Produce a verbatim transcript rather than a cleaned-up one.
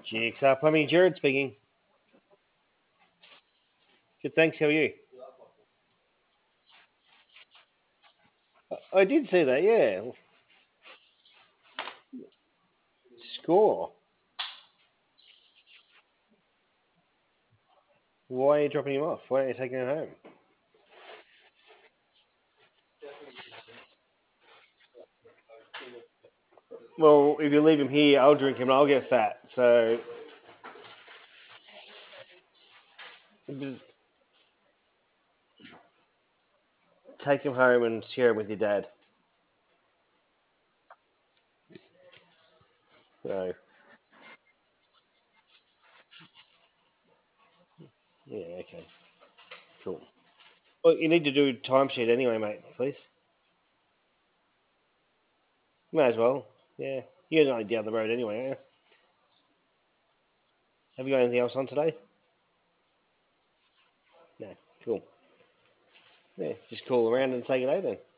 G X R Plumbing, Jared speaking. Good, thanks. How are you? I did see that. Yeah, score. Why are you dropping him off? Why aren't you taking him home? Well, if you leave him here, I'll drink him and I'll get fat. So just take him home and share him with your dad. So yeah, okay, cool. Well, you need to do a timesheet anyway, mate. Please. May as well. Yeah, you're only down the road anyway. Aren't you? Have you got anything else on today? No. Cool. Yeah, just call around and say good day then.